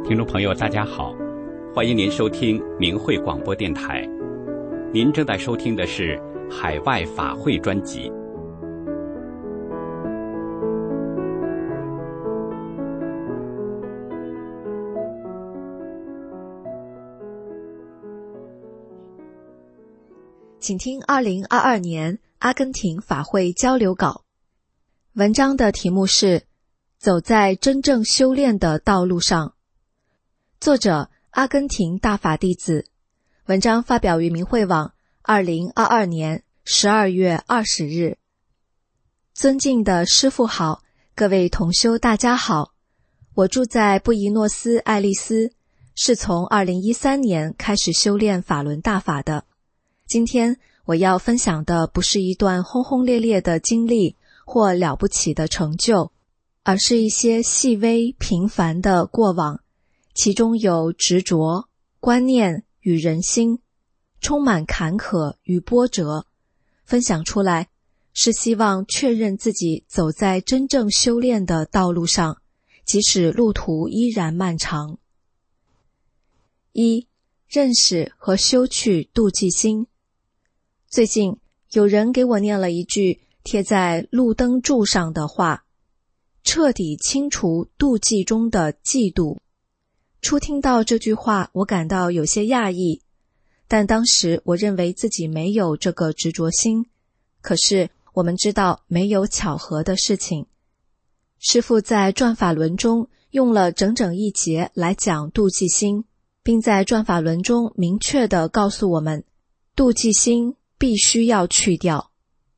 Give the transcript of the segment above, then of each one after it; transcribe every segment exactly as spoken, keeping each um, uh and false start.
听众朋友大家好，欢迎您收听明慧广播电台。您正在收听的是海外法会专辑。 请听二零二二年阿根廷法会交流稿。文章的题目是走在真正修炼的道路上。作者阿根廷大法弟子。文章发表于明慧网二零二二年十二月二十日。尊敬的师父好，各位同修大家好。我住在布宜诺斯艾利斯，是从二零一三年开始修炼法轮大法的。今天我要分享的不是一段轰轰烈烈的经历或了不起的成就，而是一些细微平凡的过往，其中有执着、观念与人心，充满坎坷与波折。分享出来是希望确认自己走在真正修炼的道路上，即使路途依然漫长。一、认识和修去妒忌心。最近有人给我念了一句贴在路灯柱上的话：彻底清除妒忌中的嫉妒。初听到这句话，我感到有些讶异，但当时我认为自己没有这个执着心。可是我们知道没有巧合的事情。师父在转法轮中用了整整一节来讲妒忌心，并在转法轮中明确地告诉我们，妒忌心必须要去掉。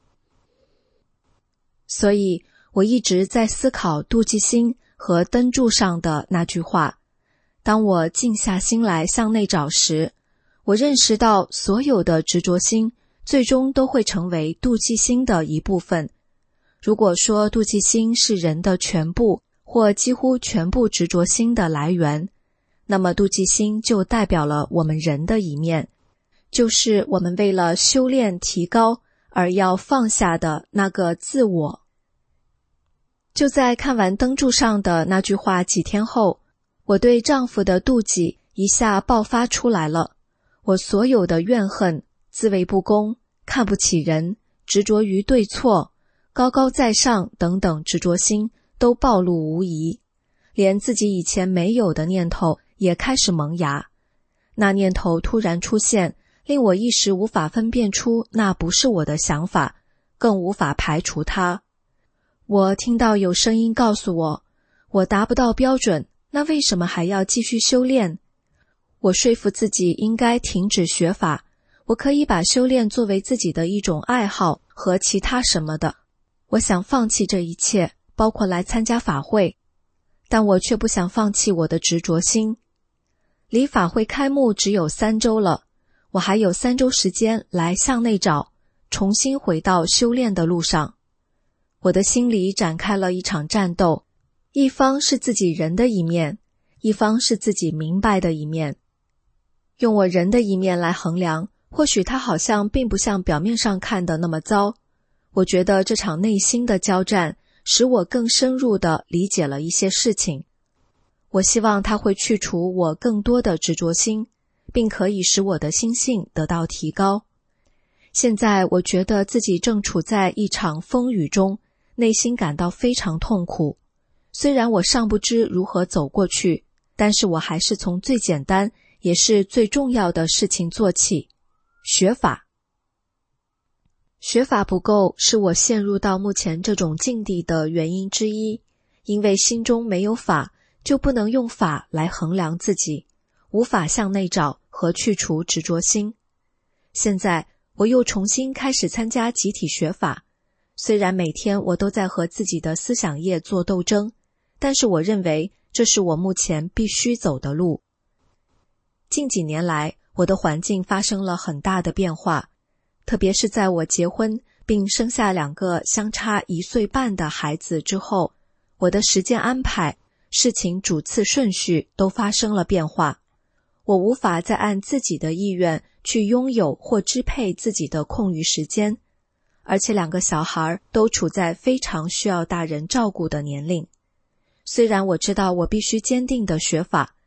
所以我一直在思考妒忌心和灯柱上的那句话。当我静下心来向内找时，我认识到所有的执着心最终都会成为妒忌心的一部分。如果说妒忌心是人的全部或几乎全部执着心的来源，那么妒忌心就代表了我们人的一面，就是我们为了修炼提高而要放下的那个自我。就在看完灯柱上的那句话几天后，我对丈夫的妒忌一下爆发出来了。我所有的怨恨、自卫不公、看不起人、执着于对错、高高在上等等执着心都暴露无遗，连自己以前没有的念头也开始萌芽。那念头突然出现，令我一时无法分辨出那不是我的想法，更无法排除它。我听到有声音告诉我，我达不到标准，那为什么还要继续修炼？我说服自己应该停止学法，我可以把修炼作为自己的一种爱好和其他什么的。我想放弃这一切，包括来参加法会，但我却不想放弃我的执着心。离法会开幕只有三周了，我还有三周时间来向内找，重新回到修炼的路上。我的心里展开了一场战斗，一方是自己人的一面，一方是自己明白的一面。用我人的一面来衡量，或许它好像并不像表面上看的那么糟。我觉得这场内心的交战使我更深入地理解了一些事情。我希望它会去除我更多的执着心，并可以使我的心性得到提高。现在我觉得自己正处在一场风雨中，内心感到非常痛苦。虽然我尚不知如何走过去，但是我还是从最简单也是最重要的事情做起，学法。学法不够是我陷入到目前这种境地的原因之一，因为心中没有法，就不能用法来衡量自己，无法向内找和去除执着心。现在我又重新开始参加集体学法，虽然每天我都在和自己的思想业做斗争，但是我认为这是我目前必须走的路。近几年来，我的环境发生了很大的变化，特别是在我结婚并生下两个相差一岁半的孩子之后，我的时间安排、事情主次顺序都发生了变化。我无法再按自己的意愿去拥有或支配自己的空余时间，而且两个小孩都处在非常需要大人照顾的年龄。虽然我知道我必须坚定地学法，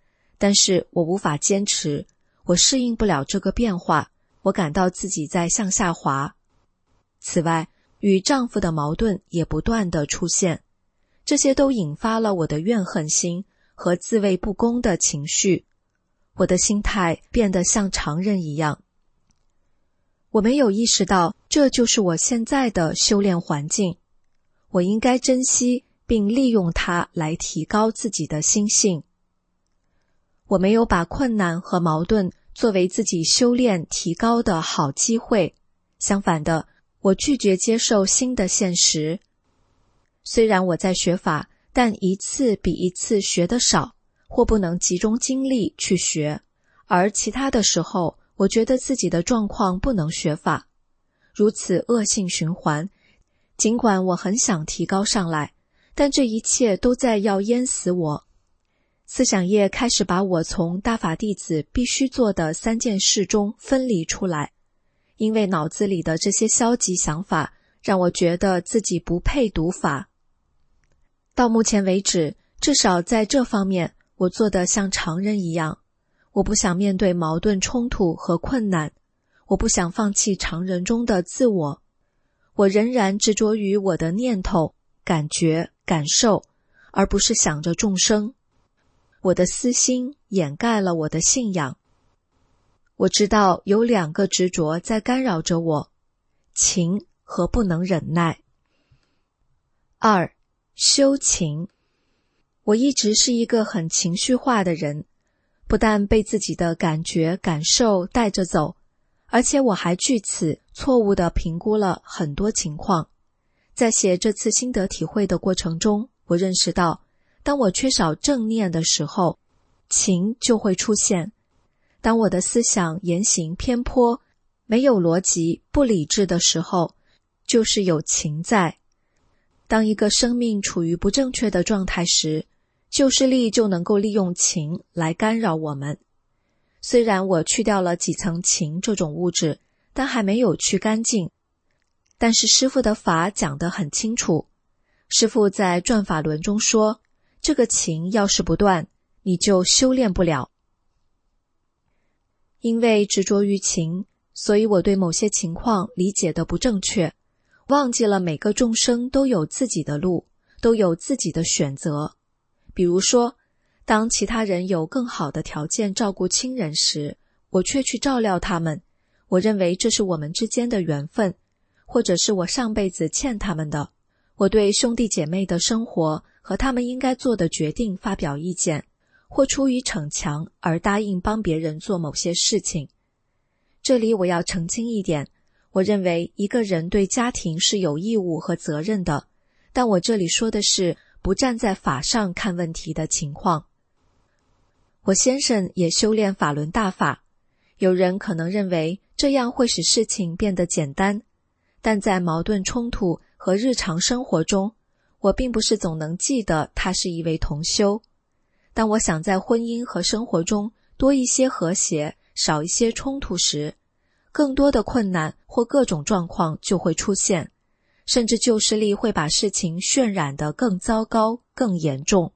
但是我无法坚持，我适应不了这个变化，我感到自己在向下滑。此外，与丈夫的矛盾也不断地出现，这些都引发了我的怨恨心和自卫不公的情绪。我的心态变得像常人一样。我没有意识到这就是我现在的修炼环境，我应该珍惜并利用它来提高自己的心性。我没有把困难和矛盾作为自己修炼提高的好机会，相反的，我拒绝接受新的现实。虽然我在学法，但一次比一次学得少，或不能集中精力去学，而其他的时候，我觉得自己的状况不能学法，如此恶性循环。尽管我很想提高上来，但这一切都在要淹死我。思想业开始把我从大法弟子必须做的三件事中分离出来，因为脑子里的这些消极想法让我觉得自己不配读法。到目前为止，至少在这方面，我做得像常人一样。我不想面对矛盾冲突和困难，我不想放弃常人中的自我，我仍然执着于我的念头、感觉、感受，而不是想着众生。我的私心掩盖了我的信仰。我知道有两个执着在干扰着我，情和不能忍耐。二、修情。我一直是一个很情绪化的人，不但被自己的感觉感受带着走，而且我还据此错误地评估了很多情况。在写这次心得体会的过程中，我认识到，当我缺少正念的时候，情就会出现。当我的思想言行偏颇，没有逻辑、不理智的时候，就是有情在。当一个生命处于不正确的状态时，旧势力就能够利用情来干扰我们。虽然我去掉了几层情这种物质，但还没有去干净。但是师父的法讲得很清楚，师父在转法轮中说，这个情要是不断，你就修炼不了。因为执着于情，所以我对某些情况理解得不正确，忘记了每个众生都有自己的路，都有自己的选择。比如说，当其他人有更好的条件照顾亲人时，我却去照料他们，我认为这是我们之间的缘分，或者是我上辈子欠他们的。我对兄弟姐妹的生活和他们应该做的决定发表意见，或出于逞强而答应帮别人做某些事情。这里我要澄清一点，我认为一个人对家庭是有义务和责任的，但我这里说的是不站在法上看问题的情况。我先生也修炼法轮大法，有人可能认为这样会使事情变得简单，但在矛盾冲突和日常生活中，我并不是总能记得他是一位同修。当我想在婚姻和生活中多一些和谐，少一些冲突时，更多的困难或各种状况就会出现，甚至旧势力会把事情渲染得更糟糕、更严重。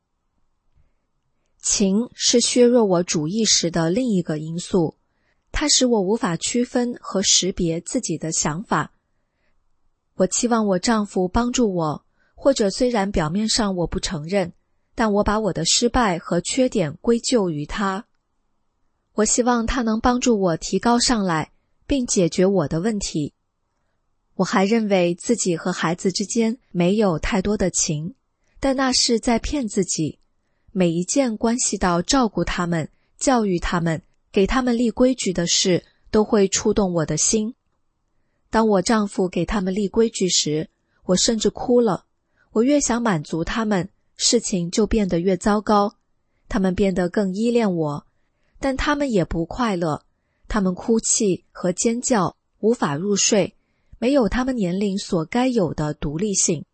情是削弱我主意识的另一个因素，它使我无法区分和识别自己的想法。我期望我丈夫帮助我，或者虽然表面上我不承认，但我把我的失败和缺点归咎于他。我希望他能帮助我提高上来，并解决我的问题。我还认为自己和孩子之间没有太多的情，但那是在骗自己。每一件关系到照顾他们、教育他们、给他们立规矩的事，都会触动我的心。当我丈夫给他们立规矩时，我甚至哭了。我越想满足他们，事情就变得越糟糕。他们变得更依恋我，但他们也不快乐。他们哭泣和尖叫，无法入睡，没有他们年龄所该有的独立性。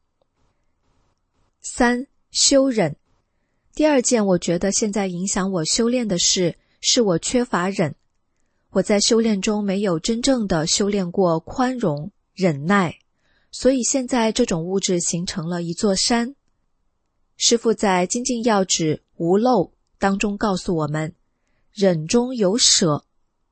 三、修忍。第二件我觉得现在影响我修炼的事，是我缺乏忍。我在修炼中没有真正的修炼过宽容、忍耐，所以现在这种物质形成了一座山。师父在精进要旨无漏当中告诉我们， 忍中有舍。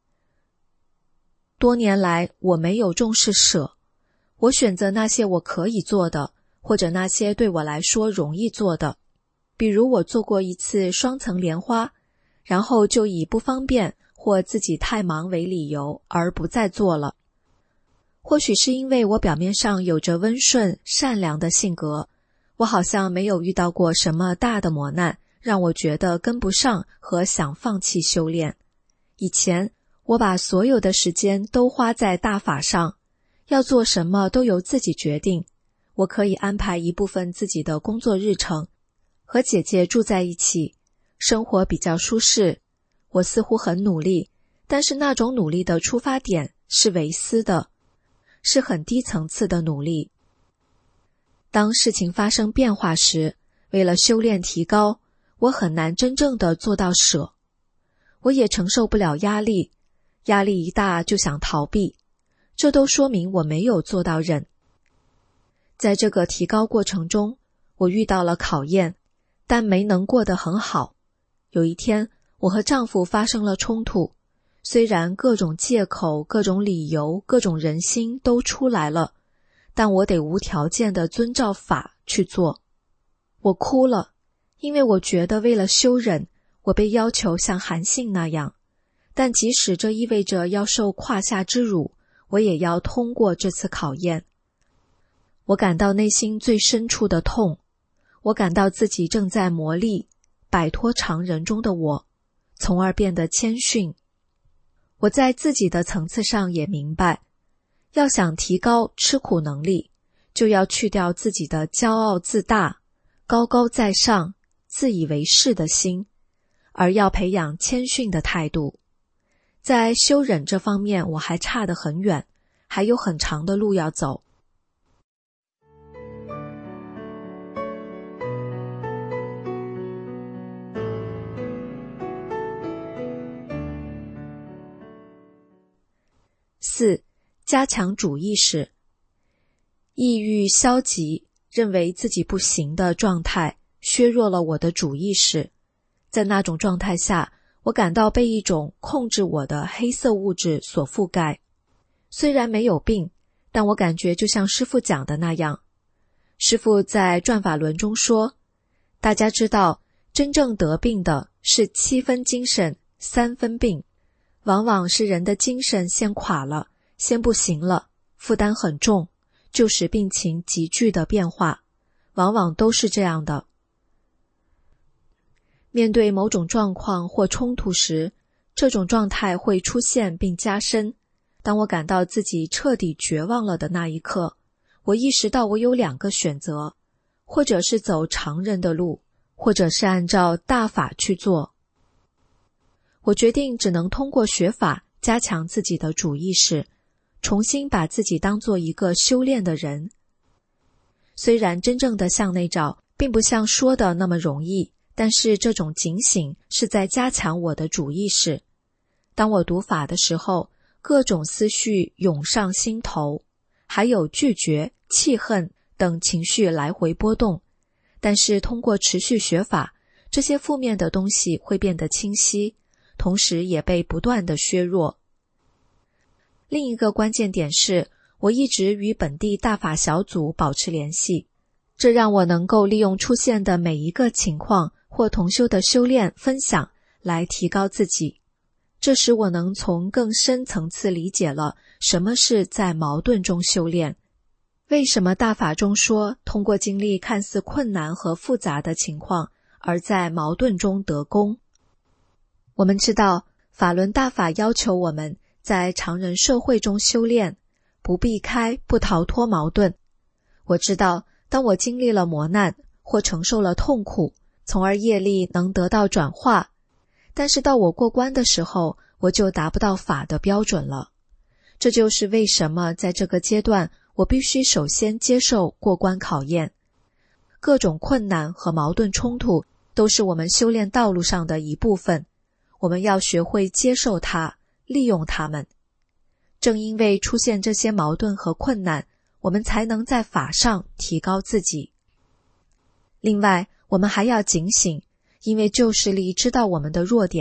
多年来，我没有重视舍，我选择那些我可以做的，或者那些对我来说容易做的。比如我做过一次双层莲花，然后就以不方便或自己太忙为理由而不再做了。或许是因为我表面上有着温顺善良的性格，我好像没有遇到过什么大的磨难让我觉得跟不上和想放弃修炼。以前我把所有的时间都花在大法上，要做什么都由自己决定，我可以安排一部分自己的工作日程，和姐姐住在一起，生活比较舒适。我似乎很努力，但是那种努力的出发点是唯私的，是很低层次的努力。当事情发生变化时，为了修炼提高，我很难真正的做到舍。我也承受不了压力，压力一大就想逃避，这都说明我没有做到忍。在这个提高过程中，我遇到了考验，但没能过得很好。有一天，我和丈夫发生了冲突，虽然各种借口、各种理由、各种人心都出来了，但我得无条件地遵照法去做。我哭了，因为我觉得为了修忍，我被要求像韩信那样，但即使这意味着要受胯下之辱，我也要通过这次考验。我感到内心最深处的痛，我感到自己正在磨砺，摆脱常人中的我，从而变得谦逊。我在自己的层次上也明白，要想提高吃苦能力，就要去掉自己的骄傲自大、高高在上、自以为是的心，而要培养谦逊的态度。在修忍这方面我还差得很远，还有很长的路要走。四、加强主意识。抑郁、消极、认为自己不行的状态削弱了我的主意识。在那种状态下，我感到被一种控制我的黑色物质所覆盖。虽然没有病，但我感觉就像师父讲的那样。师父在转法轮中说，大家知道，真正得病的是七分精神，三分病。往往是人的精神先垮了，先不行了，负担很重，就使病情急剧的变化，往往都是这样的。面对某种状况或冲突时，这种状态会出现并加深。当我感到自己彻底绝望了的那一刻，我意识到我有两个选择，或者是走常人的路，或者是按照大法去做。我决定只能通过学法加强自己的主意识，重新把自己当作一个修炼的人。虽然真正的向内找并不像说的那么容易，但是这种警醒是在加强我的主意识。当我读法的时候，各种思绪涌上心头，还有拒绝、气恨等情绪来回波动。但是通过持续学法，这些负面的东西会变得清晰，同时也被不断地削弱。另一个关键点是，我一直与本地大法小组保持联系，这让我能够利用出现的每一个情况或同修的修炼分享来提高自己。这使我能从更深层次理解了什么是在矛盾中修炼。为什么大法中说通过经历看似困难和复杂的情况而在矛盾中得功？我们知道法轮大法要求我们在常人社会中修炼，不避开，不逃脱矛盾。我知道当我经历了磨难或承受了痛苦，从而业力能得到转化，但是到我过关的时候，我就达不到法的标准了。这就是为什么在这个阶段我必须首先接受过关考验。各种困难和矛盾冲突都是我们修炼道路上的一部分，我们要学会接受它，利用它们。正因为出现这些矛盾和困难，我们才能在法上提高自己。另外，我们还要警醒，因为旧势力知道我们的弱点，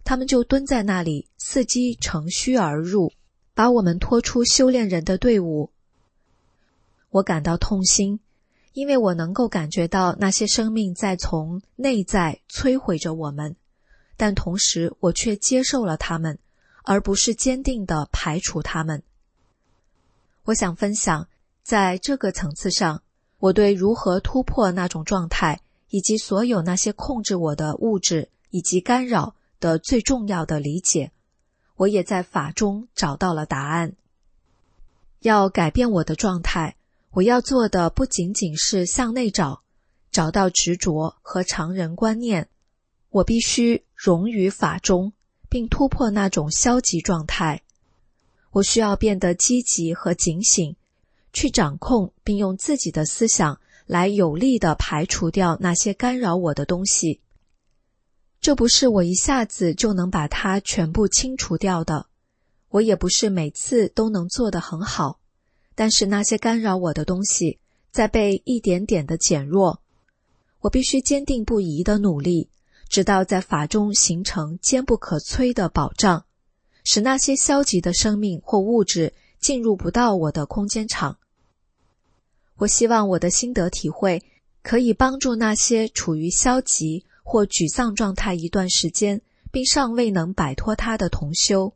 他们就蹲在那里，伺机乘虚而入，把我们拖出修炼人的队伍。我感到痛心，因为我能够感觉到那些生命在从内在摧毁着我们，但同时我却接受了他们，而不是坚定地排除他们。我想分享，在这个层次上，我对如何突破那种状态，以及所有那些控制我的物质以及干扰的最重要的理解。我也在法中找到了答案。要改变我的状态，我要做的不仅仅是向内找，找到执着和常人观念，我必须融于法中，并突破那种消极状态。我需要变得积极和警醒，去掌控并用自己的思想来有力地排除掉那些干扰我的东西。这不是我一下子就能把它全部清除掉的，我也不是每次都能做得很好，但是那些干扰我的东西在被一点点地减弱。我必须坚定不移地努力，直到在法中形成坚不可摧的保障，使那些消极的生命或物质进入不到我的空间场。我希望我的心得体会可以帮助那些处于消极或沮丧状态一段时间，并尚未能摆脱它的同修。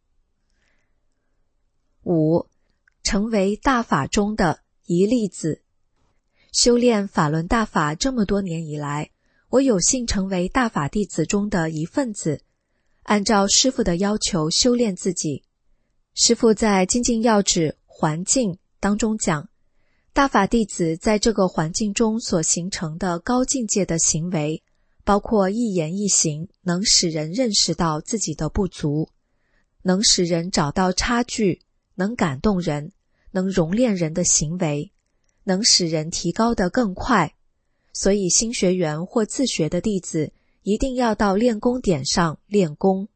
五、成为大法中的一粒子。修炼法轮大法这么多年以来，我有幸成为大法弟子中的一份子，按照师父的要求修炼自己。师父在精进要旨环境当中讲，大法弟子在这个环境中所形成的高境界的行为，包括一言一行能使人认识到自己的不足，能使人找到差距，能感动人，能熔炼人的行为，能使人提高得更快。所以新学员或自学的弟子一定要到练功点上练功。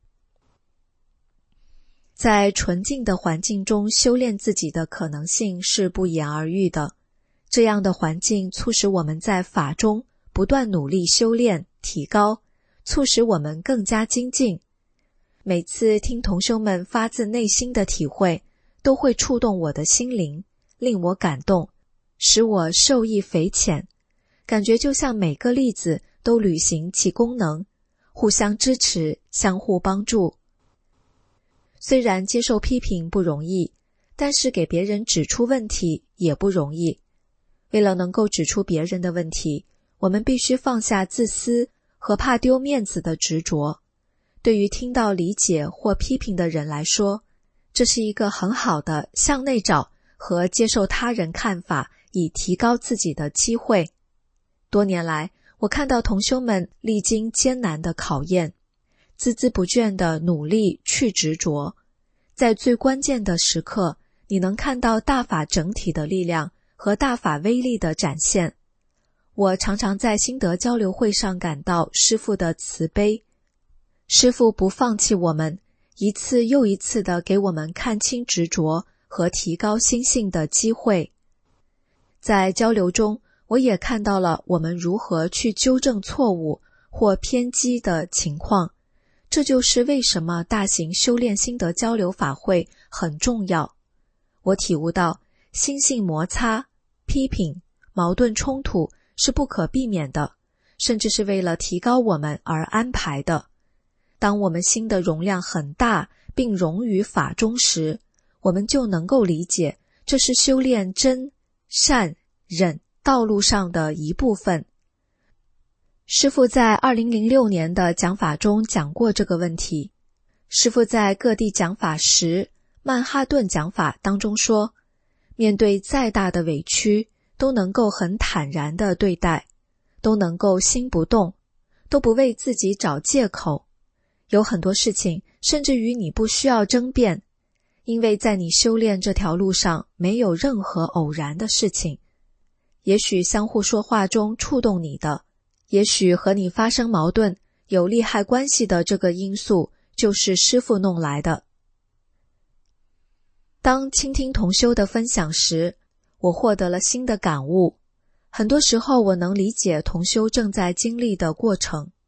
在纯净的环境中修炼自己的可能性是不言而喻的，这样的环境促使我们在法中不断努力修炼提高，促使我们更加精进。每次听同修们发自内心的体会，都会触动我的心灵，令我感动，使我受益匪浅，感觉就像每个粒子都履行其功能，互相支持，相互帮助。虽然接受批评不容易，但是给别人指出问题也不容易。为了能够指出别人的问题，我们必须放下自私和怕丢面子的执着。对于听到理解或批评的人来说，这是一个很好的向内找和接受他人看法以提高自己的机会。多年来，我看到同修们历经艰难的考验，孜孜不倦地努力去执着，在最关键的时刻，你能看到大法整体的力量和大法威力的展现。我常常在心得交流会上感到师父的慈悲，师父不放弃我们，一次又一次地给我们看清执着和提高心性的机会。在交流中，我也看到了我们如何去纠正错误或偏激的情况，这就是为什么大型修炼心得交流法会很重要。我体悟到，心性摩擦、批评、矛盾冲突是不可避免的，甚至是为了提高我们而安排的。当我们心的容量很大并融于法中时，我们就能够理解，这是修炼真、善、忍道路上的一部分。师父在二零零六年的讲法中讲过这个问题。师父在各地讲法时，曼哈顿讲法当中说，面对再大的委屈，都能够很坦然地对待，都能够心不动，都不为自己找借口。有很多事情，甚至于你不需要争辩，因为在你修炼这条路上，没有任何偶然的事情。也许相互说话中触动你的，也许和你发生矛盾、有利害关系的这个因素，就是师父弄来的。当倾听同修的分享时，我获得了新的感悟。很多时候我能理解同修正在经历的过程。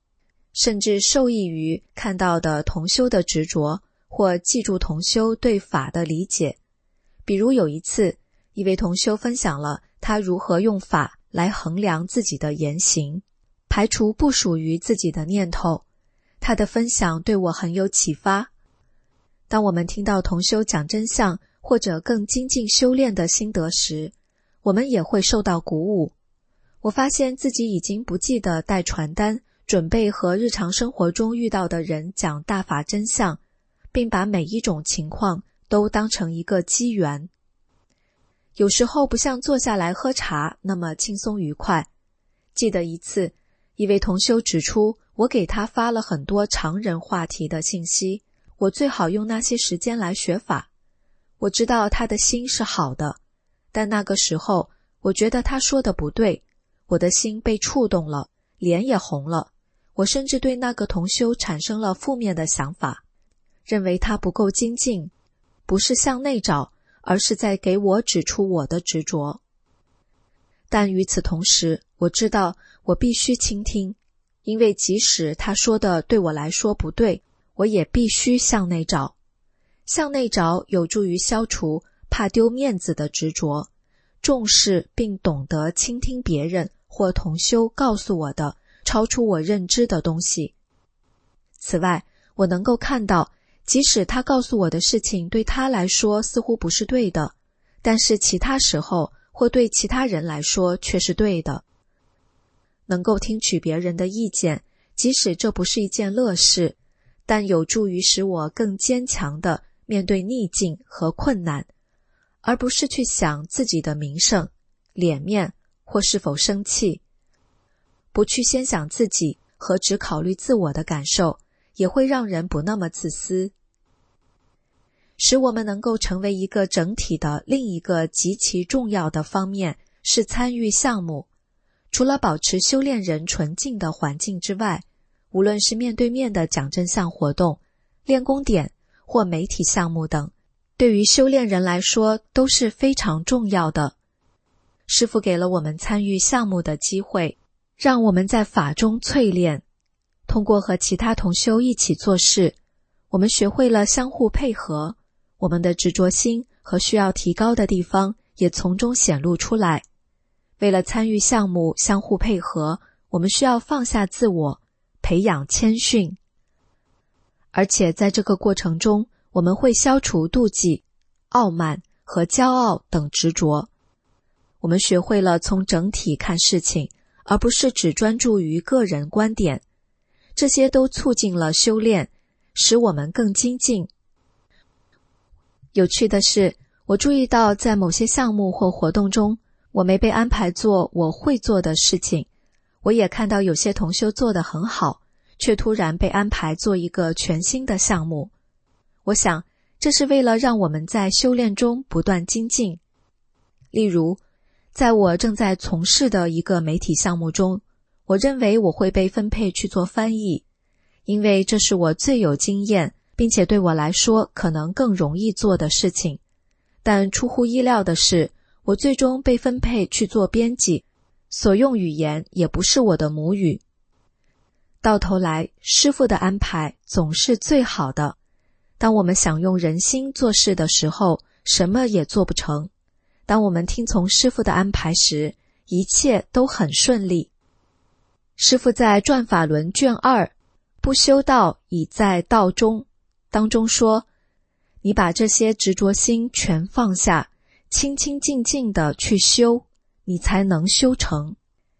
甚至受益于看到的同修的执着，或记住同修对法的理解。比如有一次，一位同修分享了他如何用法来衡量自己的言行，排除不属于自己的念头。他的分享对我很有启发。当我们听到同修讲真相或者更精进修炼的心得时，我们也会受到鼓舞。我发现自己已经不记得带传单，准备和日常生活中遇到的人讲大法真相，并把每一种情况都当成一个机缘。有时候不像坐下来喝茶那么轻松愉快。记得一次，一位同修指出，我给他发了很多常人话题的信息，我最好用那些时间来学法。我知道他的心是好的，但那个时候我觉得他说的不对，我的心被触动了，脸也红了。我甚至对那个同修产生了负面的想法，认为他不够精进，不是向内找，而是在给我指出我的执着。但与此同时，我知道我必须倾听，因为即使他说的对我来说不对，我也必须向内找。向内找有助于消除怕丢面子的执着，重视并懂得倾听别人或同修告诉我的超出我认知的东西。此外，我能够看到，即使他告诉我的事情对他来说似乎不是对的，但是其他时候或对其他人来说却是对的。能够听取别人的意见，即使这不是一件乐事，但有助于使我更坚强地面对逆境和困难，而不是去想自己的名声、脸面或是否生气。不去先想自己和只考虑自我的感受，也会让人不那么自私。使我们能够成为一个整体的另一个极其重要的方面是参与项目。除了保持修炼人纯净的环境之外，无论是面对面的讲真相活动、练功点或媒体项目等，对于修炼人来说都是非常重要的。师父给了我们参与项目的机会，让我们在法中淬炼。通过和其他同修一起做事，我们学会了相互配合，我们的执着心和需要提高的地方也从中显露出来。为了参与项目相互配合，我们需要放下自我，培养谦逊。而且在这个过程中，我们会消除妒忌、傲慢和骄傲等执着。我们学会了从整体看事情，而不是只专注于个人观点。这些都促进了修炼，使我们更精进。有趣的是，我注意到在某些项目或活动中，我没被安排做我会做的事情。我也看到有些同修做得很好，却突然被安排做一个全新的项目。我想，这是为了让我们在修炼中不断精进。例如，在我正在从事的一个媒体项目中，我认为我会被分配去做翻译，因为这是我最有经验，并且对我来说可能更容易做的事情。但出乎意料的是，我最终被分配去做编辑，所用语言也不是我的母语。到头来，师父的安排总是最好的。当我们想用人心做事的时候，什么也做不成。当我们听从师父的安排时，一切都很顺利。师父在《转法轮》卷二不修道已在道中当中说，你把这些执着心全放下，清清静静地去修，你才能修成。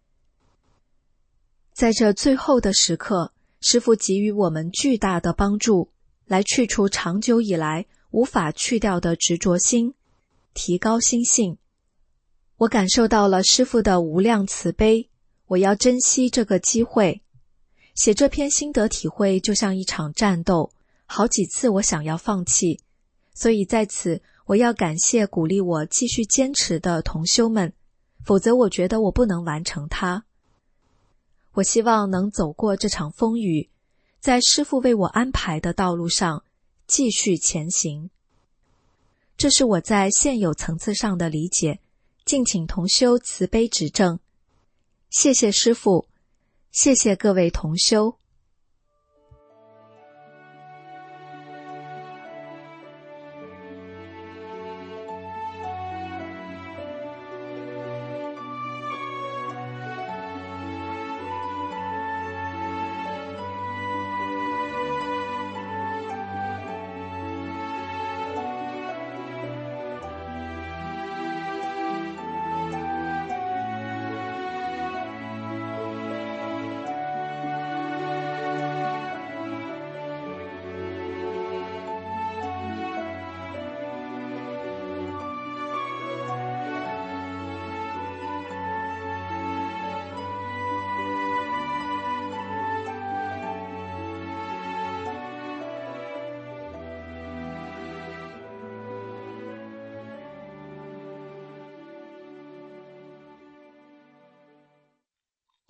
在这最后的时刻，师父给予我们巨大的帮助，来去除长久以来无法去掉的执着心，提高心性。我感受到了师父的无量慈悲，我要珍惜这个机会。写这篇心得体会就像一场战斗，好几次我想要放弃，所以在此我要感谢鼓励我继续坚持的同修们，否则我觉得我不能完成它。我希望能走过这场风雨，在师父为我安排的道路上继续前行。这是我在现有层次上的理解，敬请同修慈悲指正。谢谢师父，谢谢各位同修。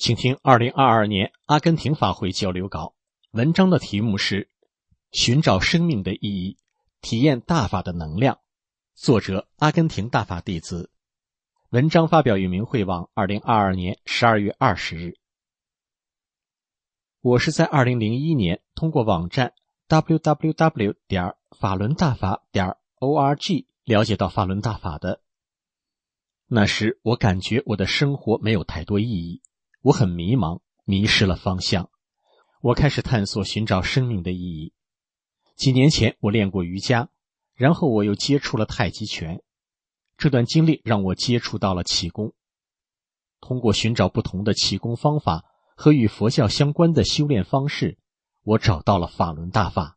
请听二零二二年阿根廷法会交流稿，文章的题目是寻找生命的意义，体验大法的能量，作者阿根廷大法弟子。文章发表于明慧网二零二二年十二月二十日。我是在二零零一年通过网站 double-u double-u double-u 点法轮大法点 org 了解到法轮大法的。那时我感觉我的生活没有太多意义，我很迷茫，迷失了方向。我开始探索寻找生命的意义。几年前我练过瑜伽，然后我又接触了太极拳。这段经历让我接触到了气功。通过寻找不同的气功方法和与佛教相关的修炼方式，我找到了法轮大法。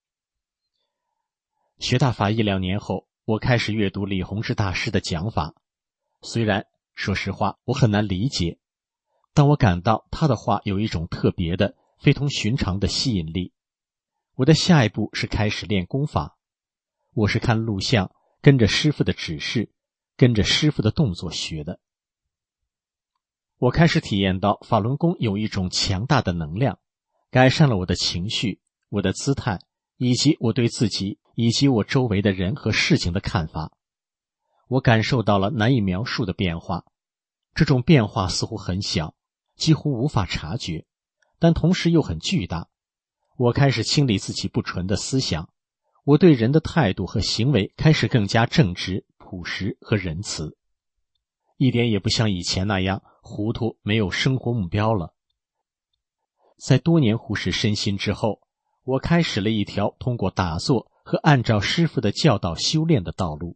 学大法一两年后，我开始阅读李洪志大师的讲法。虽然说实话我很难理解，但我感到他的话有一种特别的非同寻常的吸引力。我的下一步是开始练功法。我是看录像，跟着师父的指示，跟着师父的动作学的。我开始体验到法轮功有一种强大的能量，改善了我的情绪，我的姿态，以及我对自己以及我周围的人和事情的看法。我感受到了难以描述的变化，这种变化似乎很小，几乎无法察觉，但同时又很巨大。我开始清理自己不纯的思想，我对人的态度和行为开始更加正直、朴实和仁慈，一点也不像以前那样糊涂，没有生活目标了。在多年忽视身心之后，我开始了一条通过打坐和按照师父的教导修炼的道路。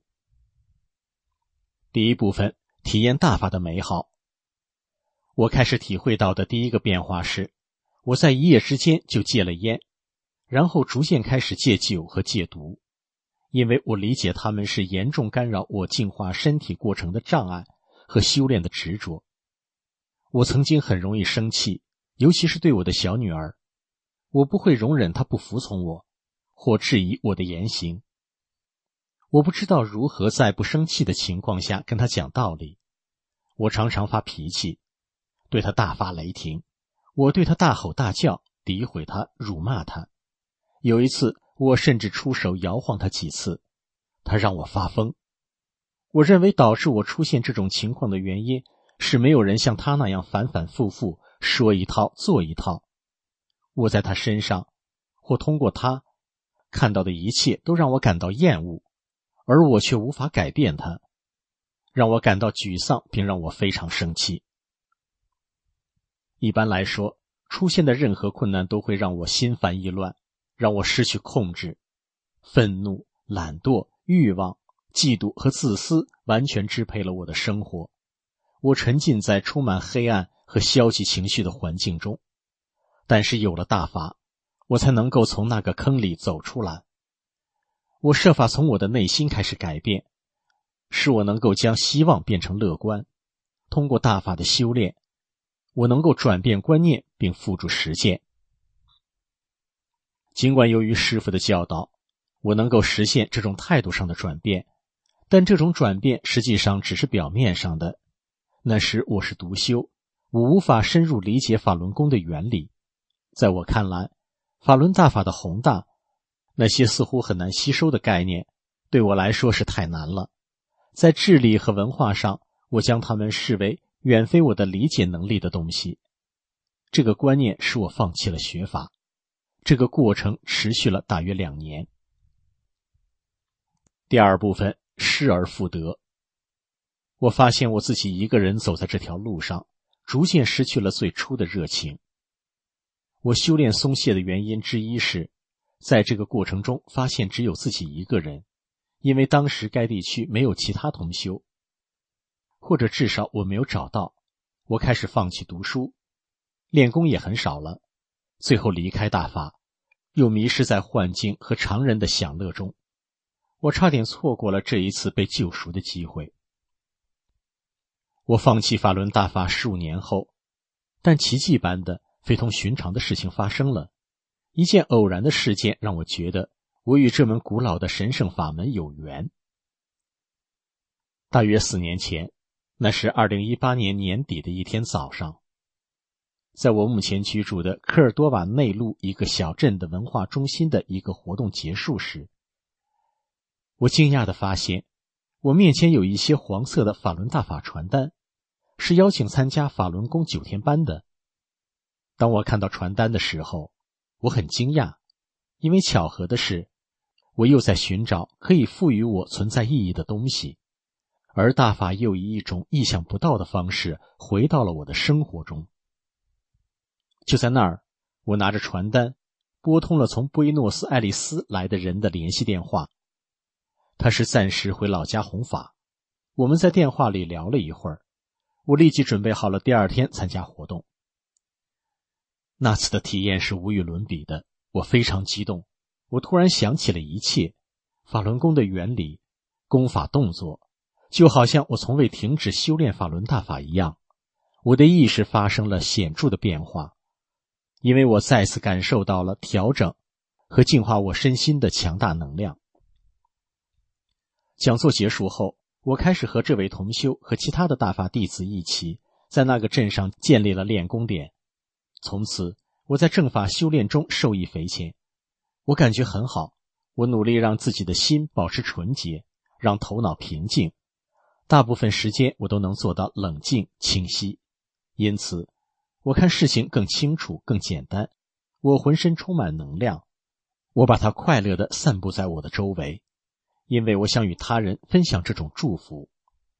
第一部分，体验大法的美好。我开始体会到的第一个变化是，我在一夜之间就戒了烟，然后逐渐开始戒酒和戒毒，因为我理解它们是严重干扰我净化身体过程的障碍和修炼的执着。我曾经很容易生气，尤其是对我的小女儿，我不会容忍她不服从我，或质疑我的言行。我不知道如何在不生气的情况下跟她讲道理。我常常发脾气，对她大发雷霆，我对她大吼大叫，诋毁她，辱骂她。有一次，我甚至出手摇晃她几次，她让我发疯。我认为导致我出现这种情况的原因是没有人像她那样反反复复说一套做一套。我在她身上或通过她看到的一切都让我感到厌恶，而我却无法改变她，让我感到沮丧，并让我非常生气。一般来说，出现的任何困难都会让我心烦意乱，让我失去控制。愤怒、懒惰、欲望、嫉妒和自私完全支配了我的生活。我沉浸在充满黑暗和消极情绪的环境中。但是有了大法，我才能够从那个坑里走出来。我设法从我的内心开始改变，使我能够将希望变成乐观。通过大法的修炼，我能够转变观念并付诸实践。尽管由于师父的教导，我能够实现这种态度上的转变，但这种转变实际上只是表面上的。那时我是独修，我无法深入理解法轮功的原理。在我看来，法轮大法的宏大，那些似乎很难吸收的概念，对我来说是太难了。在智力和文化上，我将它们视为远非我的理解能力的东西。这个观念使我放弃了学法。这个过程持续了大约两年。第二部分，失而复得。我发现我自己一个人走在这条路上，逐渐失去了最初的热情。我修炼松懈的原因之一是，在这个过程中发现只有自己一个人，因为当时该地区没有其他同修，或者至少我没有找到。我开始放弃读书，练功也很少了，最后离开大法，又迷失在幻境和常人的享乐中。我差点错过了这一次被救赎的机会。我放弃法轮大法十五年后，但奇迹般的非同寻常的事情发生了。一件偶然的事件让我觉得我与这门古老的神圣法门有缘。大约四年前，那是二零一八年年底的一天早上， 在我目前居住的科尔多瓦内陆一个小镇的文化中心的一个活动结束时，我惊讶地发现，我面前有一些黄色的法轮大法传单，是邀请参加法轮功九天班的。当我看到传单的时候，我很惊讶，因为巧合的是，我又在寻找可以赋予我存在意义的东西，而大法又以一种意想不到的方式回到了我的生活中。就在那儿，我拿着传单，拨通了从布宜诺斯艾利斯来的人的联系电话。他是暂时回老家弘法。我们在电话里聊了一会儿，我立即准备好了第二天参加活动。那次的体验是无与伦比的，我非常激动。我突然想起了一切，法轮功的原理、功法动作，就好像我从未停止修炼法轮大法一样。我的意识发生了显著的变化，因为我再次感受到了调整和净化我身心的强大能量。讲座结束后，我开始和这位同修和其他的大法弟子一起在那个镇上建立了练功点。从此，我在正法修炼中受益匪浅。我感觉很好，我努力让自己的心保持纯洁，让头脑平静。大部分时间我都能做到冷静清晰，因此我看事情更清楚更简单。我浑身充满能量，我把它快乐地散布在我的周围，因为我想与他人分享这种祝福。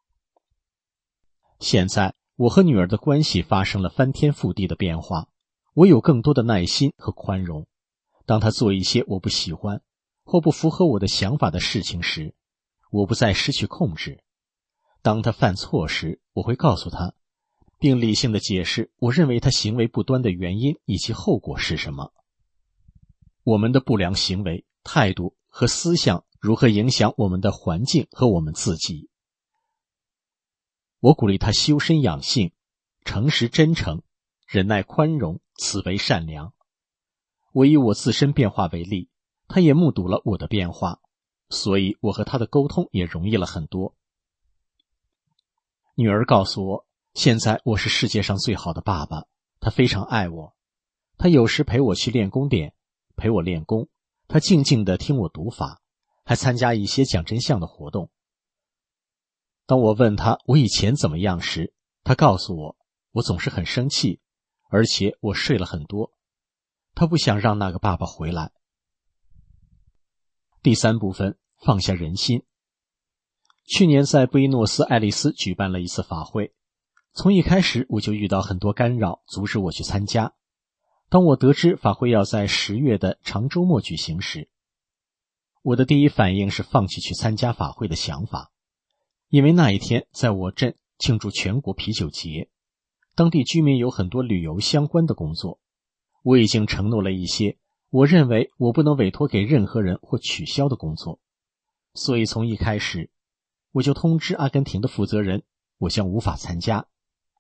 现在我和女儿的关系发生了翻天覆地的变化，我有更多的耐心和宽容。当她做一些我不喜欢或不符合我的想法的事情时，我不再失去控制。当她犯错时，我会告诉她，并理性地解释我认为她行为不端的原因以及后果是什么。我们的不良行为、态度和思想如何影响我们的环境和我们自己。我鼓励她修身养性，诚实真诚，忍耐宽容，慈悲善良。我以我自身变化为例，她也目睹了我的变化，所以我和她的沟通也容易了很多。女儿告诉我，现在我是世界上最好的爸爸，她非常爱我。她有时陪我去练功点，陪我练功，她静静地听我读法，还参加一些讲真相的活动。当我问她我以前怎么样时，她告诉我，我总是很生气，而且我睡了很多。她不想让那个爸爸回来。第三部分，放下人心。去年在布宜诺斯艾利斯举办了一次法会，从一开始我就遇到很多干扰，阻止我去参加。当我得知法会要在十月的长周末举行时，我的第一反应是放弃去参加法会的想法，因为那一天在我镇庆祝全国啤酒节，当地居民有很多旅游相关的工作。我已经承诺了一些我认为我不能委托给任何人或取消的工作，所以从一开始我就通知阿根廷的负责人，我将无法参加。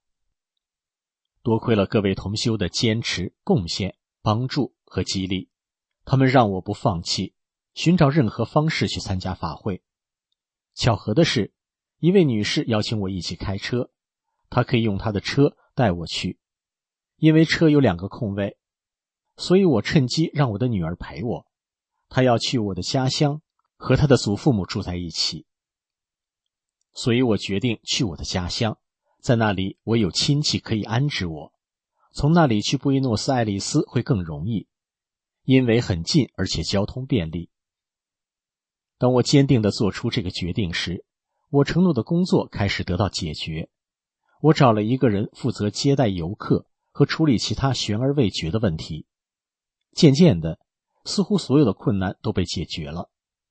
多亏了各位同修的坚持、贡献、帮助和激励，他们让我不放弃，寻找任何方式去参加法会。巧合的是，一位女士邀请我一起开车，她可以用她的车带我去，因为车有两个空位，所以我趁机让我的女儿陪我。她要去我的家乡，和她的祖父母住在一起，所以我决定去我的家乡，在那里我有亲戚可以安置我，从那里去布宜诺斯艾利斯会更容易，因为很近而且交通便利。当我坚定地做出这个决定时，我承诺的工作开始得到解决。我找了一个人负责接待游客和处理其他悬而未决的问题。渐渐的，似乎所有的困难都被解决了。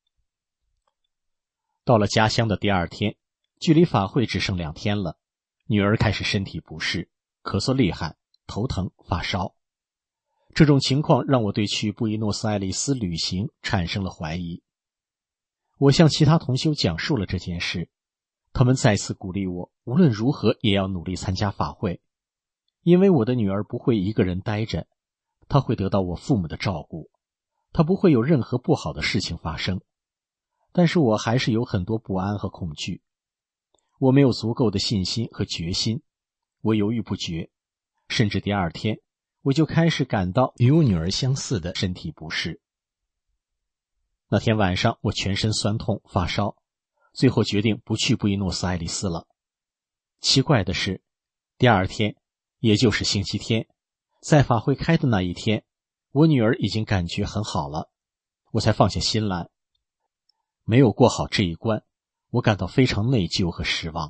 到了家乡的第二天，距离法会只剩两天了，女儿开始身体不适，咳嗽厉害，头疼发烧。这种情况让我对去布宜诺斯艾利斯旅行产生了怀疑。我向其他同修讲述了这件事，他们再次鼓励我无论如何也要努力参加法会，因为我的女儿不会一个人待着，她会得到我父母的照顾，她不会有任何不好的事情发生。但是我还是有很多不安和恐惧，我没有足够的信心和决心，我犹豫不决， 甚至第二天，我就开始感到与我女儿相似的身体不适。那天晚上，我全身酸痛发烧，最后决定不去布宜诺斯艾利斯了。奇怪的是，第二天，也就是星期天，在法会开的那一天，我女儿已经感觉很好了，我才放下心来。没有过好这一关，我感到非常内疚和失望。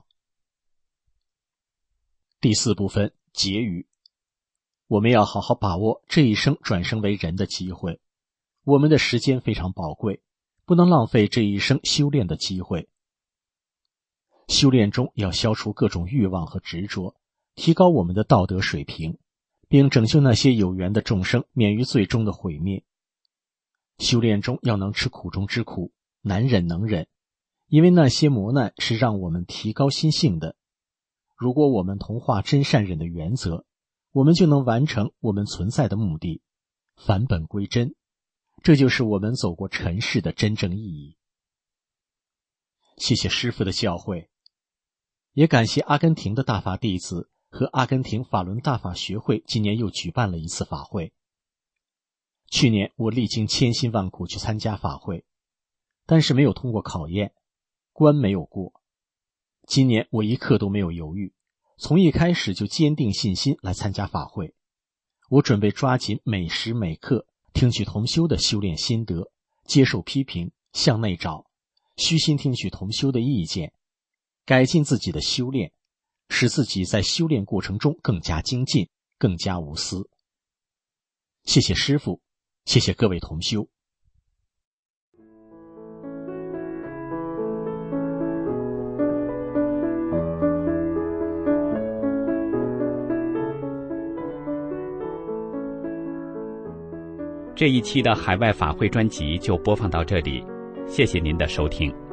第四部分，结语。我们要好好把握这一生转生为人的机会，我们的时间非常宝贵，不能浪费这一生修炼的机会。修炼中要消除各种欲望和执着，提高我们的道德水平，并拯救那些有缘的众生免于最终的毁灭。修炼中要能吃苦中之苦，难忍能忍，因为那些磨难是让我们提高心性的。如果我们同化真善忍的原则，我们就能完成我们存在的目的，返本归真，这就是我们走过尘世的真正意义。谢谢师父的教诲，也感谢阿根廷的大法弟子和阿根廷法轮大法学会今年又举办了一次法会。去年我历经千辛万苦去参加法会，但是没有通过考验，关没有过。今年我一刻都没有犹豫，从一开始就坚定信心来参加法会。我准备抓紧每时每刻听取同修的修炼心得，接受批评，向内找，虚心听取同修的意见，改进自己的修炼，使自己在修炼过程中更加精进，更加无私。谢谢师父，谢谢各位同修。 这一期的海外法会专辑就播放到这里，谢谢您的收听。